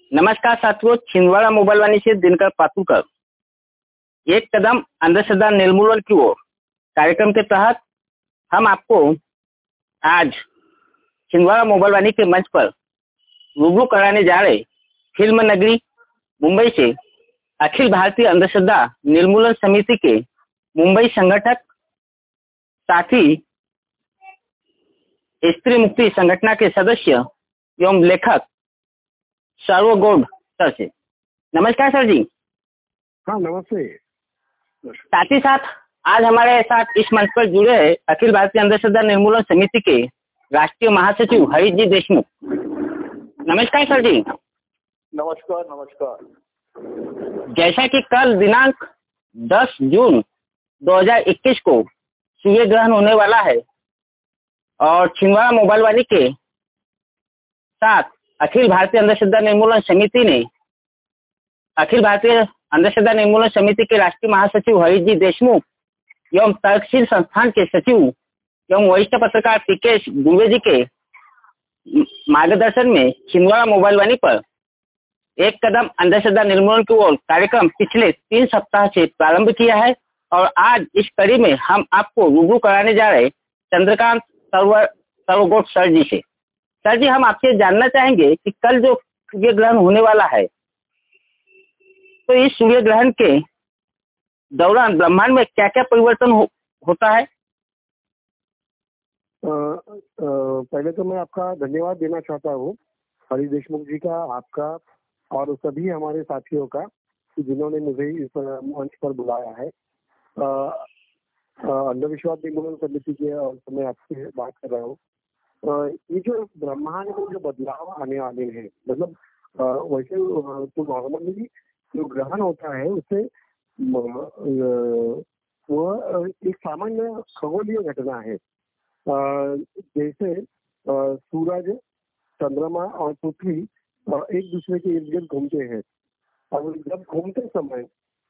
नमस्कार साथियों, छिंदवाड़ा मोबाइल वाणी से दिनकर पातुरकर। एक कदम अंधश्रद्धा निर्मूलन की ओर कार्यक्रम के तहत हम आपको आज छिंदवाड़ा मोबाइल वाणी के मंच पर रूबरू कराने जा रहे फिल्म नगरी मुंबई से अखिल भारतीय अंधश्रद्धा निर्मूलन समिति के मुंबई संगठक, साथ ही स्त्री मुक्ति संगठन के सदस्य एवं लेखक सर्व गौड़ सर से। नमस्कार सर जी। हाँ, नमस्ते। साथ ही साथ आज हमारे साथ इस मंच पर जुड़े हैं अखिल भारतीय अंधश्रद्धा निर्मूलन समिति के राष्ट्रीय महासचिव हरीश जी देशमुख। नमस्कार सर जी। नमस्कार नमस्कार। जैसा कि कल दिनांक 10 जून 2021 को सूर्य ग्रहण होने वाला है और छिंदवाड़ा मोबाइल वाणी के साथ अखिल भारतीय अंधश्रद्धा निर्मूलन समिति ने अखिल भारतीय अंधश्रद्धा निर्मूलन समिति के राष्ट्रीय महासचिव हरीश जी देशमुख एवं तर्कशील संस्थान के सचिव एवं वरिष्ठ पत्रकार पीके दुबे जी के मार्गदर्शन में छिंदवाड़ा मोबाइल वाणी पर एक कदम अंधश्रद्धा निर्मूलन की ओर कार्यक्रम पिछले 3 सप्ताह से प्रारंभ किया है और आज इस कड़ी में हम आपको रूबरू कराने जा रहे चंद्रकांत सर्वगोट सर जी से। सर जी, हम आपसे जानना चाहेंगे कि कल जो सूर्य ग्रहण होने वाला है, तो इस सूर्य ग्रहण के दौरान ब्रह्मांड में क्या क्या परिवर्तन होता है? पहले तो मैं आपका धन्यवाद देना चाहता हूँ, हरीश देशमुख जी का, आपका और सभी हमारे साथियों का, जिन्होंने मुझे इस मंच पर बुलाया है। अंधविश्वास निर्मूलन समिति के और मैं आपसे बात कर रहा हूँ। ये जो ब्रह्मांड में जो बदलाव आने वाले हैं, मतलब वैसे तो नॉर्मली जो ग्रहण होता है उससे वो एक सामान्य खगोलीय घटना है। जैसे सूरज, चंद्रमा और पृथ्वी एक दूसरे के इर्द गिर्द घूमते हैं और जब घूमते समय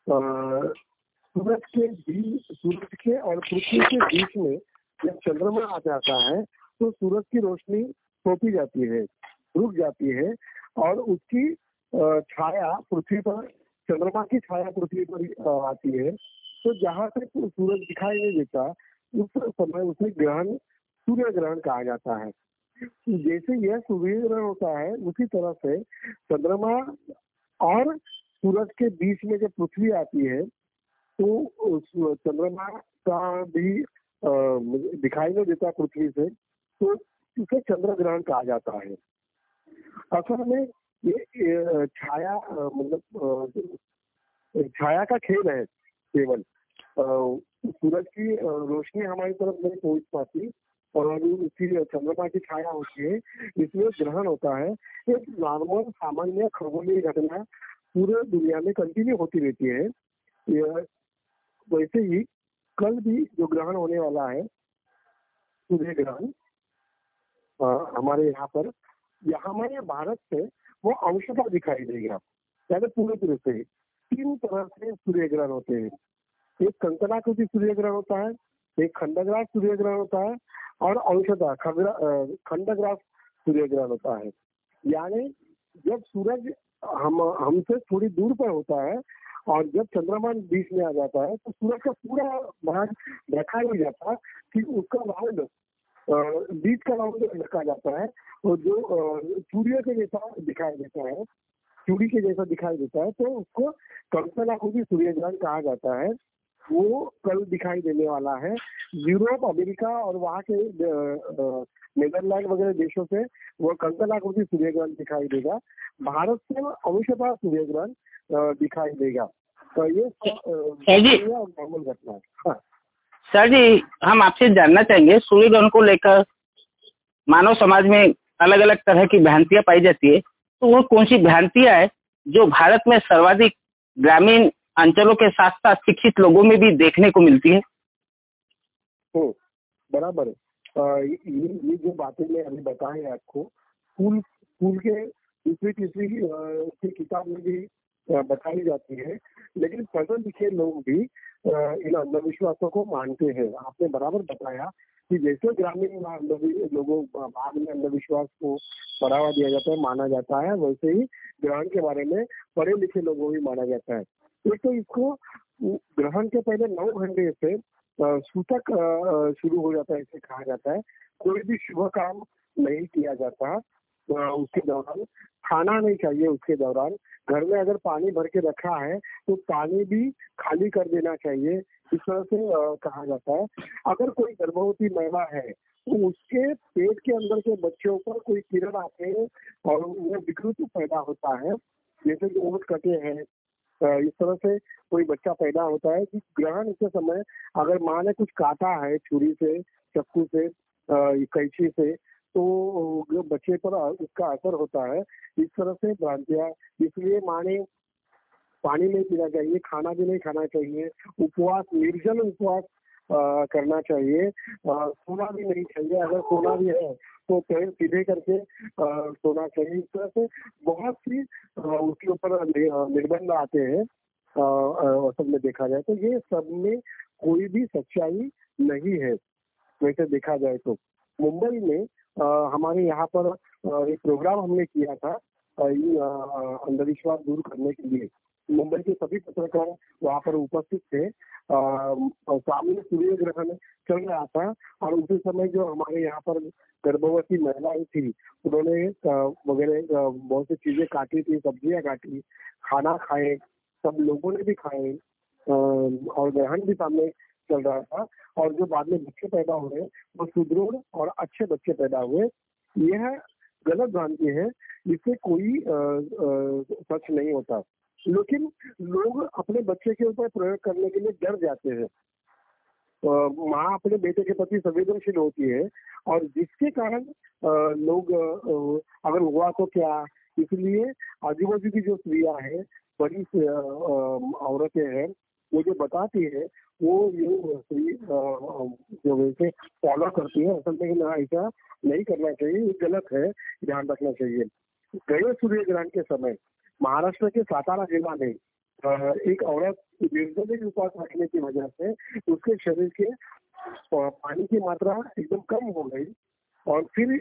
सूरज के और पृथ्वी के बीच में जब चंद्रमा आ जाता है तो सूरज की रोशनी थोपी जाती है, रुक जाती है और उसकी छाया पृथ्वी पर, चंद्रमा की छाया पृथ्वी पर आती है। तो जहाँ से सूरज दिखाई नहीं देता उस समय उसे ग्रहण, सूर्य ग्रहण कहा जाता है। जैसे यह सूर्य ग्रहण होता है उसी तरह से चंद्रमा और सूरज के बीच में जब पृथ्वी आती है तो चंद्रमा का भी दिखाई नहीं देता पृथ्वी से, तो इसे चंद्र ग्रहण कहा जाता है। असल में ये छाया मतलब छाया का खेल है केवल। सूरज की रोशनी हमारी तरफ नहीं पहुंच पाती और उसकी चंद्रमा की छाया होती है, इसमें ग्रहण होता है। एक नॉर्मल सामान्य खगोलीय घटना पूरे दुनिया में कंटिन्यू होती रहती है। वैसे ही कल भी जो ग्रहण होने वाला है, सूर्य ग्रहण, हमारे यहाँ पर, हमारे भारत से वो अंशतः दिखाई देगा। यानी पूरे तरह से 3 तरह से सूर्य ग्रहण होते हैं। एक कंकणाकृति सूर्य ग्रहण होता है, एक खंडग्रास सूर्य ग्रहण होता है और अंशतः खंडग्रास सूर्य ग्रहण होता है। यानी जब सूरज हमसे थोड़ी दूर पर होता है और जब चंद्रमा बीच में आ जाता है तो सूरज का पूरा भाग देखा नहीं जाता कि उसका राउंड, बीच का राउंड ढका जाता है और जो सूर्य के जैसा दिखाई देता है, चूड़ी के जैसा दिखाई देता है, तो उसको कंकणाकृति सूर्य ग्रहण कहा जाता है। वो कल दिखाई देने वाला है। यूरोप, अमेरिका और वहाँ के नीदरलैंड वगैरह देशों से वो कंकणाकृति सूर्य ग्रहण दिखाई देगा। भारत से अंशतः सूर्य ग्रहण दिखाई देगा। तो ये नॉर्मल घटना है। हाँ सर जी, हम आपसे जानना चाहेंगे, सूर्य ग्रहण को लेकर मानव समाज में अलग अलग तरह की भ्रांतियां पाई जाती है, तो वो कौन सी भ्रांतियां है जो भारत में सर्वाधिक ग्रामीण अंचलों के साथ साथ शिक्षित लोगों में भी देखने को मिलती है? बराबर है। ये जो बातें मैं अभी बताए आपको, स्कूल के दूसरी तीसरी की किताब में भी बताई जाती है, लेकिन पढ़े लिखे लोग भी इन अंधविश्वासों को मानते हैं। आपने बराबर बताया कि जैसे ग्रामीण लोगों भाग में अंधविश्वास को बढ़ावा दिया जाता है, माना जाता है, वैसे ही ग्रहण के बारे में पढ़े लिखे लोगों को भी माना जाता है। एक तो इसको ग्रहण के पहले 9 घंटे से सूतक शुरू हो जाता है, ऐसे कहा जाता है। कोई भी शुभ काम नहीं किया जाता उसके दौरान, खाना नहीं चाहिए उसके दौरान। घर में अगर पानी भर के रखा है तो पानी भी खाली कर देना चाहिए, इस तरह से कहा जाता है। अगर कोई गर्भवती महिला है तो उसके पेट के अंदर के बच्चों पर कोई किरण आते हैं और वो विकृति पैदा होता है, जैसे कि ओट कटे हैं, इस तरह से कोई बच्चा पैदा होता है। कि ग्रहण के समय अगर माँ ने कुछ काटा है छुरी से, चाकू से, कैंची से, तो बच्चे पर उसका असर होता है। इस तरह से भ्रांतियां, इसलिए माँ ने पानी नहीं पीना चाहिए, खाना भी नहीं खाना चाहिए, उपवास, निर्जल उपवास करना चाहिए, सोना भी नहीं चाहिए। अगर सोना भी है तो पैर सीधे करके सोना चाहिए। इस तरह से बहुत सी उसके ऊपर निर्बंध आते हैं। सब में देखा जाए तो ये सब में कोई भी सच्चाई नहीं है। वैसे देखा जाए तो मुंबई में हमारे यहाँ पर एक प्रोग्राम हमने किया था अंधविश्वास दूर करने के लिए। मुंबई के सभी पत्रकार वहाँ पर उपस्थित थे। सामने सूर्य ग्रहण चल रहा था और उसी समय जो हमारे यहाँ पर गर्भवती महिलाएं थी, उन्होंने वगैरह बहुत सी चीजें काटी थी, सब्जियां काटी, खाना खाए, सब लोगों ने भी खाए और ग्रहण भी सामने चल रहा था। और जो बाद में बच्चे पैदा हुए वो सुदृढ़ और अच्छे बच्चे पैदा हुए। यह गलत भ्रांति है, इससे कोई सच नहीं होता। लेकिन लोग अपने बच्चे के ऊपर प्रयोग करने के लिए डर जाते हैं। माँ अपने बेटे के प्रति संवेदनशील होती है और जिसके कारण लोग अगर हुआ तो क्या, इसलिए आजू बाजू की जो स्त्रियां हैं, बड़ी औरतें हैं, वो जो बताती है वो ये स्त्री जो वैसे फॉलो करती है, असल में ऐसा नहीं करना चाहिए, ये गलत है, ध्यान रखना चाहिए। गए सूर्य ग्रहण के समय महाराष्ट्र के सातारा जिला में एक औरत निर्जल उपवास रखने की वजह से उसके शरीर के पानी की मात्रा एकदम कम हो गई और फिर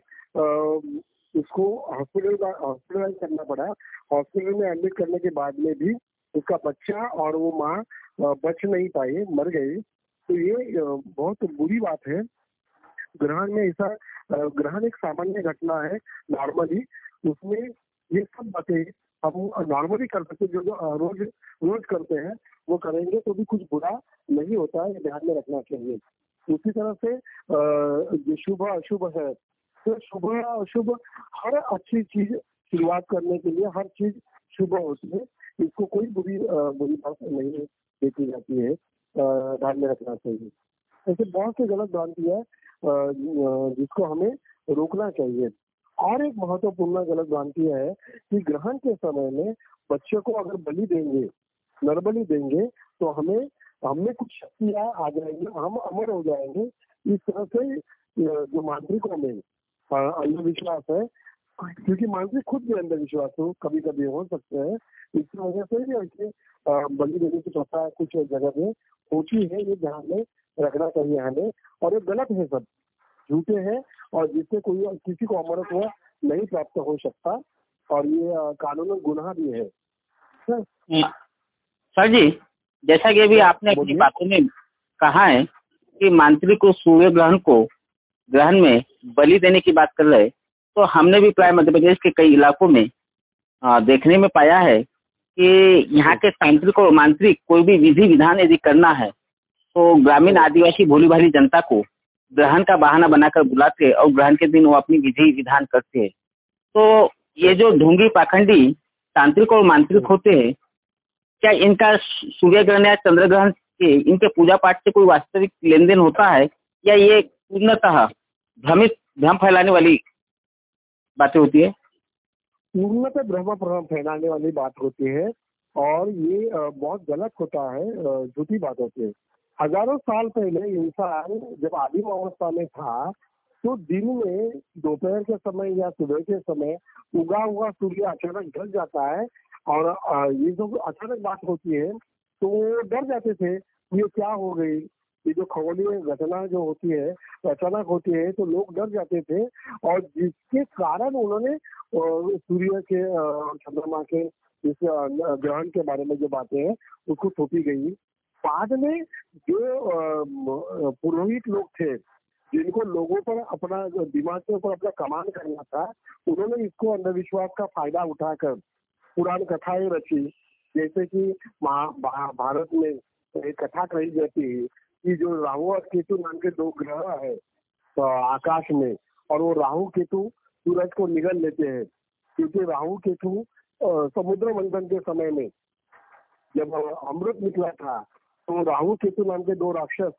उसको हॉस्पिटलाइज करना पड़ा। हॉस्पिटल में एडमिट करने के बाद में भी उसका बच्चा और वो माँ बच नहीं पाई, मर गई। तो ये बहुत बुरी बात है। ग्रहण में ऐसा ग्रहण एक सामान्य घटना है नॉर्मली, उसमें ये सब बातें हम नॉर्मली कर सकते, जो रोज रोज करते हैं वो करेंगे तो भी कुछ बुरा नहीं होता है, ये ध्यान में रखना चाहिए। उसी तरह से जो शुभ अशुभ है, तो शुभ अशुभ हर अच्छी चीज शुरुआत करने के लिए हर चीज शुभ होती है, इसको कोई बुरी बात नहीं देखी जाती है, ध्यान में रखना चाहिए। ऐसे बहुत से गलत भ्रांति है जिसको हमें रोकना चाहिए। और एक महत्वपूर्ण गलत भ्रांति है कि ग्रहण के समय में बच्चे को अगर बलि देंगे, नरबलि देंगे, तो हमें कुछ शक्तियां आ जाएंगी, हम अमर हो जाएंगे। इस तरह से जो मांत्रिकों में अंधविश्वास है, क्योंकि मानसिक खुद भी अंधविश्वास हो कभी कभी हो सकते हैं, इसकी वजह से भी ऐसे बलि देने की प्रथा कुछ जगह में होती है, ये ध्यान में रखना चाहिए हमें। और ये गलत है, सब झूठे हैं और जिससे कोई किसी को अमरत्व नहीं प्राप्त हो सकता और ये कानूनन गुनाह भी है। सर जी, जैसा कि अभी आपने अपनी बातों में कहा है कि मांत्रिक को सूर्य ग्रहण में बलि देने की बात कर रहे, तो हमने भी प्राय मध्य प्रदेश के कई इलाकों में देखने में पाया है कि यहाँ के तांत्रिक और मांत्रिक कोई भी विधि विधान यदि करना है तो ग्रामीण आदिवासी भोली भाली जनता को ग्रहण का बहाना बनाकर बुलाते और ग्रहण के दिन वो अपनी विधि विधान करते हैं। तो ये जो ढोंगी पाखंडी तांत्रिक और मांत्रिक होते हैं, क्या इनका सूर्य ग्रहण या चंद्र ग्रहण के इनके पूजा पाठ से कोई वास्तविक लेन देन होता है, या ये पूर्णतः भ्रम फैलाने वाली बातें होती है? पूर्णतः भ्रम फैलाने वाली बात होती है और ये बहुत गलत होता है, झूठी बात होती है। हजारों साल पहले इंसान जब आदिम अवस्था में था तो दिन में दोपहर के समय या सुबह के समय उगा हुआ सूर्य अचानक ढल जाता है और ये जो अचानक बात होती है तो डर जाते थे, ये क्या हो गई, ये जो खगोलीय घटना जो होती है अचानक होती है तो लोग डर जाते थे, और जिसके कारण उन्होंने सूर्य के चंद्रमा के इस ग्रहण के बारे में जो बातें हैं उसको थोपी गई। बाद में जो पुरोहित लोग थे जिनको लोगों पर अपना दिमाग के ऊपर अपना कमांड करना था, उन्होंने इसको अंधविश्वास का फायदा उठाकर पुराण कथाएं रची। जैसे कि महाभारत में एक कथा कही जाती है कि जो राहु और केतु नाम के दो ग्रह है तो आकाश में, और वो राहु केतु सूरज को निगल लेते हैं, क्योंकि राहु केतु समुद्र मंथन के समय में जब अमृत निकला था तो राहु केतु नाम के दो राक्षस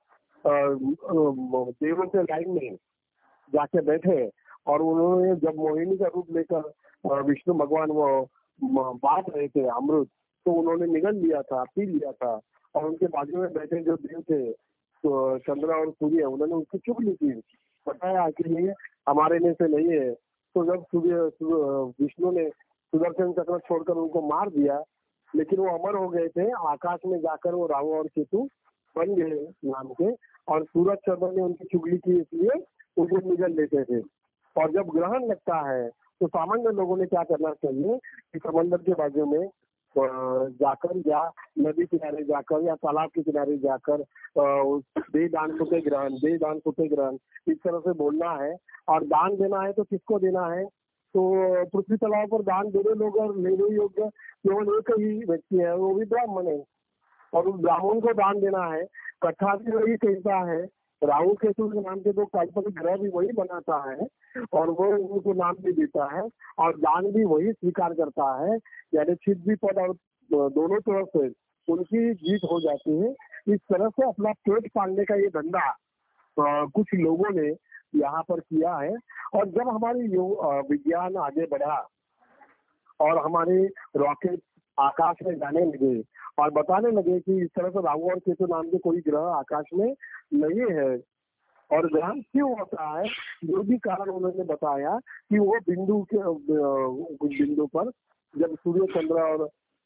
देवों के लाइन में जाके बैठे, और उन्होंने जब मोहिनी का रूप लेकर विष्णु भगवान वो बांट रहे थे अमृत, तो उन्होंने निगल लिया था, पी लिया था, और उनके बाजू में बैठे जो देव थे तो चंद्र और सूर्य, उन्होंने उसको चुप ली थी, बताया कि ये हमारे में से नहीं है। तो जब विष्णु ने सुदर्शन चक्र छोड़कर उनको मार दिया, लेकिन वो अमर हो गए थे, आकाश में जाकर वो राहु और केतु बन गए नाम के, और सूरज चंद्र ने उनकी चुगली की इसलिए उनको निगल लेते थे। और जब ग्रहण लगता है तो सामान्य लोगों ने क्या करना चाहिए कि समंदर के बाजू में जाकर या नदी किनारे जाकर या तालाब के किनारे जाकर दे दान कुटे ग्रहण, दे दान कुटे ग्रहण, इस तरह से बोलना है। और दान देना है तो किसको देना है, तो पृथ्वी तलाव पर दान देने लोग और लेने योग्य केवल एक ही व्यक्ति है, वो भी ब्राह्मण है, और उस ब्राह्मण को दान देना है। कथा भी वही कहता है, राहु केतु के नाम के दो काल्पनिक ग्रह भी वही बनाता है, और वो उनको नाम भी देता है, और दान भी वही स्वीकार करता है। यानी छिद भी पद और दोनों तरफ से उनकी जीत हो जाती है। इस तरह से अपना पेट पालने का ये धंधा कुछ लोगों ने यहाँ पर किया है। और जब हमारी विज्ञान आगे बढ़ा और हमारे रॉकेट आकाश में जाने लगे और बताने लगे कि इस तरह से राहु और केतु नाम के कोई ग्रह आकाश में नहीं है, और ग्रहण क्यों होता है, जो भी कारण उन्होंने बताया कि वो बिंदु के कुछ बिंदु पर जब सूर्य चंद्र और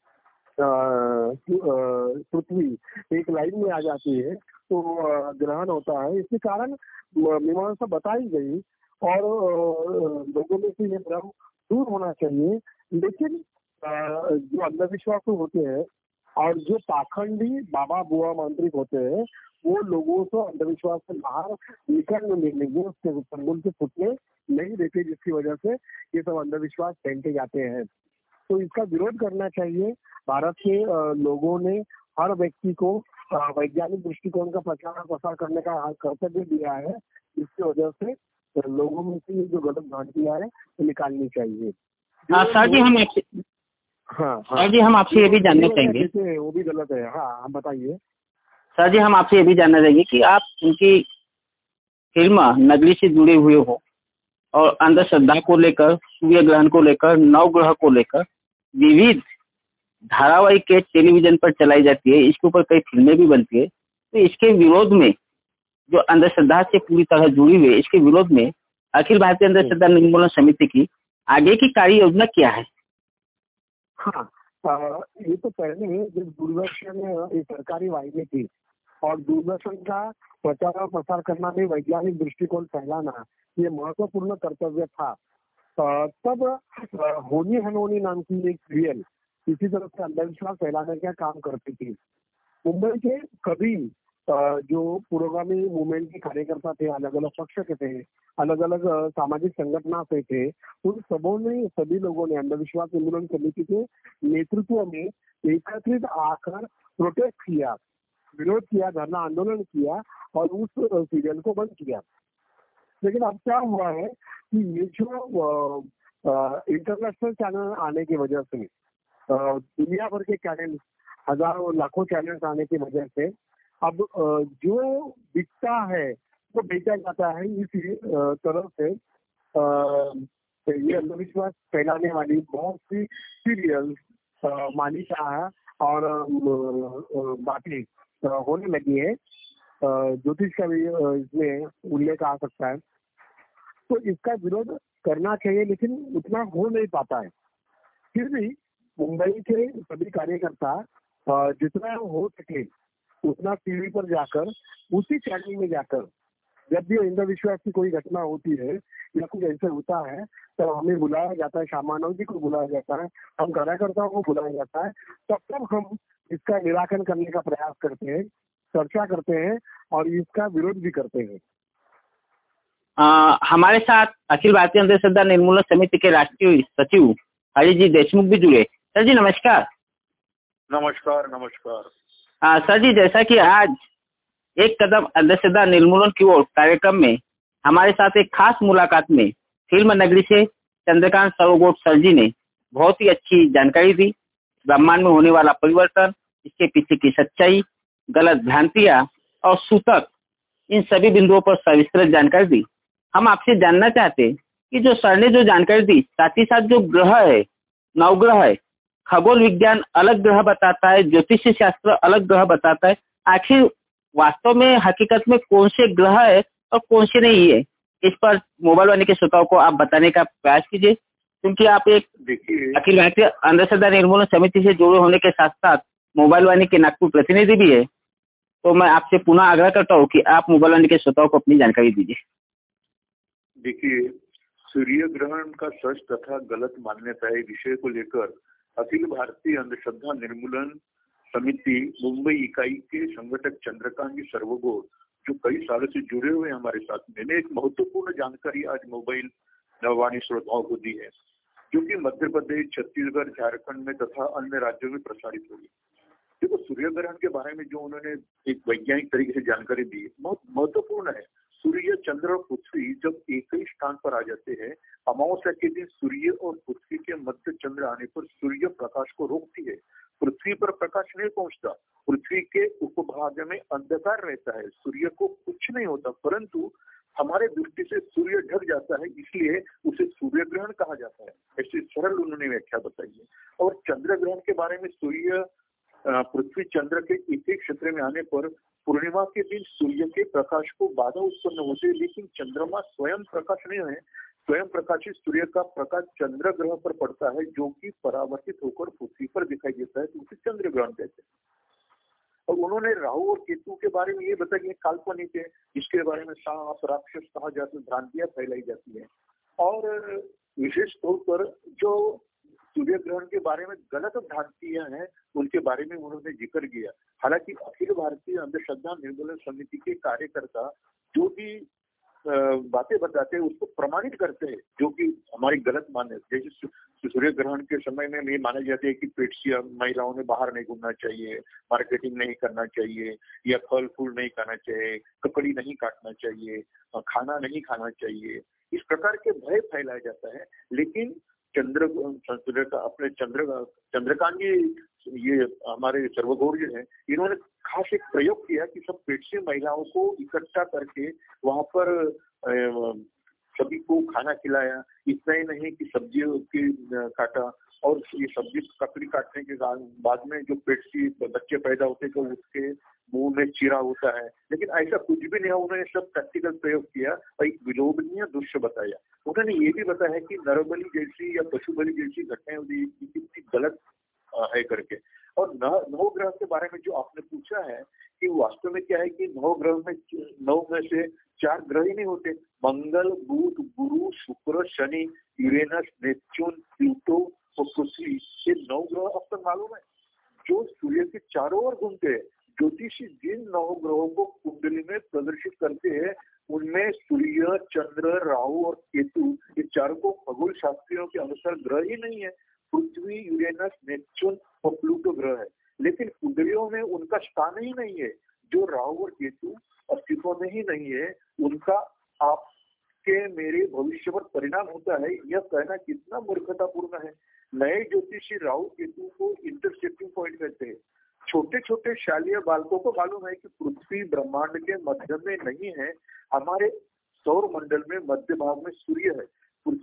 पृथ्वी एक लाइन में आ जाती है तो ग्रहण होता है। इसके कारण मीमांसा बताई गई, और लोगों में से ये भ्रम दूर होना चाहिए। लेकिन जो अंधविश्वास होते हैं और जो पाखंडी बाबा बुआ मांत्रिक होते हैं, वो लोगों को अंधविश्वास से बाहर निकलने देंगे, उसके संबंध से फुटने नहीं देते, जिसकी वजह से ये सब अंधविश्वास फैलते जाते हैं। तो इसका विरोध करना चाहिए। भारत के लोगों ने हर व्यक्ति को वैज्ञानिक दृष्टिकोण का प्रचार प्रसार करने का कर्तव्य दिया है, जिसकी वजह से लोगों में से जो गलत भ्रांतियां है तो निकालनी चाहिए। सर जी हम आपसे सर जी हम आपसे ये भी जानना चाहेंगे, वो भी गलत है। हाँ, हम बताइए सर जी। हम आपसे ये भी जानना चाहेंगे कि आप उनकी फिल्म नगरी से जुड़े हुए हो और अंधश्रद्धा को लेकर, सूर्य ग्रहण को लेकर, नवग्रह को लेकर विविध धारावाहिक के टेलीविजन पर चलाई जाती है, इसके ऊपर कई फिल्में भी बनती है। तो इसके विरोध में, जो अंधश्रद्धा से पूरी तरह जुड़ी हुई है, इसके विरोध में अखिल भारतीय अंधश्रद्धा निर्मूलन समिति की आगे की कार्य योजना क्या है? हाँ, ये तो पहले जब दूरदर्शन एक सरकारी वाहिनी थी और दूरदर्शन का प्रचार और प्रसार करना भी वैज्ञानिक दृष्टिकोण फैलाना ये महत्वपूर्ण कर्तव्य था। तब होनी हनोनी नाम की एक सीरियल इसी तरह से अंधविश्वास फैलाने का काम करती थी। मुंबई के कभी जो पुरोगामी मूवमेंट के कार्यकर्ता थे, अलग अलग पक्ष के थे, अलग अलग सामाजिक संगठनों से थे, उन सभी लोगों ने अंधविश्वास निर्मूलन समिति के नेतृत्व में एकत्रित आकर प्रोटेस्ट किया, विरोध किया, धरना आंदोलन किया और उस सीरियल को बंद किया। लेकिन अब क्या हुआ है कि ये जो इंटरनेशनल चैनल आने की वजह से, दुनिया भर के चैनल, हजारों लाखों चैनल्स आने की वजह से अब जो बिकता है वो बेचा जाता है। इस तरह से ये अंधविश्वास फैलाने वाली बहुत सी सीरियल मालिका है और बातें होने लगी है। ज्योतिष का भी इसमें उल्लेख आ सकता है। तो इसका विरोध करना चाहिए, लेकिन उतना हो नहीं पाता है। फिर भी मुंबई के सभी कार्यकर्ता जितना हो सके उतना टीवी पर जाकर उसी चैनल में जाकर जब भी अंधविश्वास की कोई घटना होती है या कुछ ऐसा होता है तो हमें बुलाया जाता है, शामानव जी को बुलाया जाता है, हम कार्यकर्ताओं को बुलाया जाता है, तब हम इसका निराकरण करने का प्रयास करते हैं, चर्चा करते हैं और इसका विरोध भी करते हैं। हमारे साथ अखिल भारतीय अंधश्रद्धा निर्मूलन समिति के राष्ट्रीय सचिव हरि जी देशमुख भी जुड़े। सर जी नमस्कार। नमस्कार नमस्कार। सर जी, जैसा कि आज एक कदम अंधश्रद्धा निर्मूलन की ओर कार्यक्रम में हमारे साथ एक खास मुलाकात में फिल्म नगरी से चंद्रकांत सर्वगोट सर जी ने बहुत ही अच्छी जानकारी दी। ब्रह्मांड में होने वाला परिवर्तन, इसके पीछे की सच्चाई, गलत भ्रांतियां और सूतक, इन सभी बिंदुओं पर सविस्तृत जानकारी दी। हम आपसे जानना चाहते कि जो सर ने जो जानकारी दी, साथ ही साथ जो ग्रह है, नवग्रह है, खगोल विज्ञान अलग ग्रह बताता है, ज्योतिष शास्त्र अलग ग्रह बताता है, आखिर वास्तव में हकीकत में कौन से ग्रह है और कौन से नहीं है, इस पर मोबाइल वाणी के श्रोताओं को आप बताने का प्रयास कीजिए, क्योंकि आप एक अखिल भारतीय अंधश्रद्धा निर्मूलन समिति से जुड़े होने के साथ साथ मोबाइल वाणी के नागपुर प्रतिनिधि भी है। तो मैं आपसे पुनः आग्रह करता हूँ कि आप मोबाइल वाणी के श्रोताओं को अपनी जानकारी दीजिए। देखिए, सूर्य ग्रहण का सच तथा गलत मान्यता विषय को लेकर अखिल भारतीय अंधश्रद्धा निर्मूलन समिति मुंबई इकाई के संगठक चंद्रकांत जी सर्वगोट, जो कई सालों से जुड़े हुए हमारे साथ, मैंने एक महत्वपूर्ण जानकारी आज मोबाइल नववाणी श्रोताओं को दी है, जो कि मध्य प्रदेश, छत्तीसगढ़, झारखंड में तथा अन्य राज्यों में प्रसारित होगी। देखो, सूर्य ग्रहण के बारे में जो उन्होंने एक वैज्ञानिक तरीके से जानकारी दी, बहुत महत्वपूर्ण है। सूर्य, चंद्र और पृथ्वी जब एक ही स्थान पर आ जाते हैं, अमावस्या के दिन सूर्य और पृथ्वी के मध्य चंद्र आने पर सूर्य प्रकाश को रोकती है। पृथ्वी पर प्रकाश नहीं पहुंचता, पृथ्वी के उपभाग में अंधकार रहता है, सूर्य को कुछ नहीं होता, परंतु हमारे दृष्टि से सूर्य ढक जाता है, इसलिए उसे सूर्य ग्रहण कहा जाता है। ऐसी सरल उन्होंने व्याख्या बताई है। और चंद्र ग्रहण के बारे में, सूर्य पृथ्वी चंद्र के एक ही क्षेत्र में आने पर पूर्णिमा के दिन सूर्य के प्रकाश को बाधा उत्पन्न होती है, लेकिन चंद्रमा स्वयं प्रकाश नहीं है। स्वयं प्रकाशित सूर्य का प्रकाश चंद्र ग्रह पर पड़ता है, जो कि परावर्तित होकर पृथ्वी पर दिखाई देता है, तो उसे चंद्र ग्रहण कहते हैं। और उन्होंने राहु और केतु के बारे में ये बताया, काल्पनिक है, इसके बारे में सांप राक्षस कहा जाता है, भ्रांतियां फैलाई जाती है। और विशेष तौर पर जो सूर्य ग्रहण के बारे में गलत भ्रांतियां हैं, उनके बारे में उन्होंने जिक्र किया। हालांकि अखिल भारतीय अंधश्रद्धा निर्मूलन समिति के कार्यकर्ता जो भी बातें बताते हैं उसको प्रमाणित करते हैं, जो कि हमारी गलत मान्य। जैसे सूर्य ग्रहण के समय में ये माना जाता है कि पेट से महिलाओं ने बाहर नहीं घूमना चाहिए, मार्केटिंग नहीं करना चाहिए, या फल फूल नहीं खाना चाहिए, ककड़ी नहीं काटना चाहिए, खाना नहीं खाना चाहिए, इस प्रकार के भय फैलाया जाता है। लेकिन चंद्रकांत जी, ये हमारे सर्वगौर जो है, इन्होंने खास एक प्रयोग किया कि सब पेट से महिलाओं को इकट्ठा करके वहां पर सभी को खाना खिलाया। इतना ही नहीं कि सब्जियों की काटा, और ये सब्जी ककड़ी काटने के बाद में जो पेट से बच्चे पैदा होते तो उसके मुंह में चीरा होता है, लेकिन ऐसा कुछ भी नहीं है। उन्होंने सब प्रैक्टिकल प्रयोग किया और एक विलोभनीय दृश्य बताया। उन्होंने ये भी बताया कि नरबली जैसी या पशु बलि जैसी घटनाएं कितनी गलत है करके। और नवग्रह के बारे में जो आपने पूछा है कि वास्तव में क्या है कि नवग्रह में 9 में से 4 ग्रह ही नहीं होते। मंगल, बुध, गुरु, शुक्र, शनि, यूरेनस, नेपच्यून, प्लूटो और पृथ्वी, ये 9 ग्रह अब तक मालूम है, जो सूर्य के चारों ओर घूमते हैं। ज्योतिषी जिन 9 ग्रहों को कुंडली में प्रदर्शित करते हैं, उनमें सूर्य, चंद्र, राहु और केतु, ये चारों को खगोल शास्त्रियों के अनुसार ग्रह ही नहीं है। पृथ्वी, यूरेनस, नेपच्यून और प्लूटो ग्रह है, लेकिन कुंडलियों में उनका स्थान ही नहीं है। जो राहु और केतु अस्तित्व में ही नहीं है, उनका आपके मेरे भविष्य पर परिणाम होता है, यह कहना कितना मूर्खतापूर्ण है। नए ज्योतिषी राहु केतु को इंटरसेप्टिंग पॉइंट कहते हैं। छोटे छोटे शालीय बालकों को मालूम है कि पृथ्वी ब्रह्मांड के मध्य में नहीं है, हमारे सौर मंडल में मध्य भाग में सूर्य है।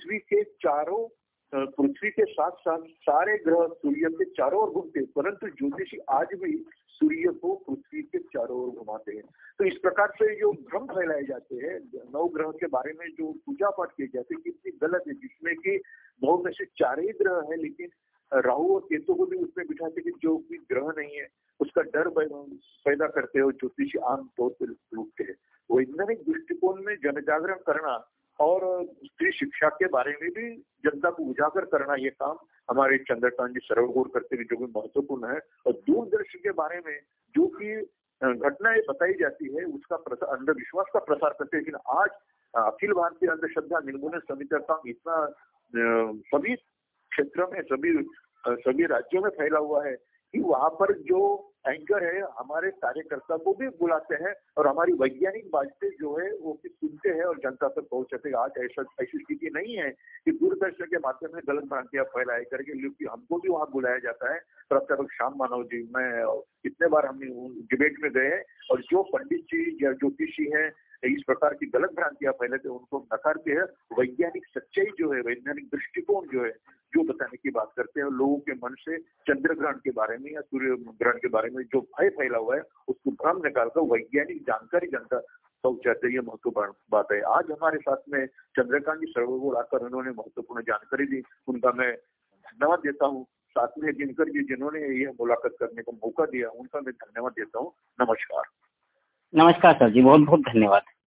पृथ्वी के साथ साथ सारे ग्रह सूर्य के चारों ओर घूमते हैं, परंतु ज्योतिषी आज भी सूर्य को पृथ्वी के चारों ओर घुमाते हैं। तो इस प्रकार से जो भ्रम फैलाए जाते हैं 9 ग्रह के बारे में, जो पूजा पाठ किए जाते हैं, कितनी गलत है, जिसमें कि 9 में से 4 ही ग्रह है, लेकिन राहु और केतु को भी उसमें बिठाते कि जो भी ग्रह नहीं है उसका डर पैदा करते हो ज्योतिषी आम तौर पर रूपते हैं। वैज्ञानिक दृष्टिकोण में जनजागरण करना और स्त्री शिक्षा के बारे में भी जनता को उजागर करना, ये काम हमारे चंद्रकांत जी सर्वगौर करते हैं, जो भी महत्वपूर्ण है। और दूरदर्शन के बारे में जो कि घटनाएं बताई जाती है उसका अंधविश्वास का प्रसार करते हैं। लेकिन आज अखिल भारतीय अंधश्रद्धा निर्मूलन समिति का काम इतना सभी क्षेत्रों में सभी राज्यों में फैला हुआ है कि वहां पर जो एंकर है हमारे कार्यकर्ता को भी बुलाते हैं और हमारी वैज्ञानिक बातें जो है वो भी सुनते हैं और जनता तक पहुंचाते हैं। आज ऐसी स्थिति नहीं है कि दूरदर्शन के माध्यम में गलत भ्रांतियां फैलाए करके, क्योंकि हमको भी वहां बुलाया जाता है। प्राध्यापक श्याम मानव जी, मैं कितने बार हमने डिबेट में गए हैं और जो पंडित जी या ज्योतिषी हैं इस प्रकार की गलत भ्रांतियां फैलाते हैं उनको नकारते हैं। वैज्ञानिक सच्चाई जो है, वैज्ञानिक दृष्टिकोण जो है, जो बताने की बात करते हैं, लोगों के मन से चंद्र ग्रहण के बारे में या सूर्य ग्रहण के बारे में जो भय फैला हुआ है उसको भ्रम निकालकर वैज्ञानिक जानकारी जनता पहुंचाते हैं। ये महत्वपूर्ण बात है। आज हमारे साथ में चंद्रकांत जी सर्वगौर आकर उन्होंने महत्वपूर्ण जानकारी दी, उनका मैं धन्यवाद देता हूँ। साथ में दिनकर जी जिन्होंने यह मुलाकात करने का मौका दिया उनका मैं धन्यवाद देता हूँ। नमस्कार। नमस्कार सर जी, बहुत बहुत धन्यवाद।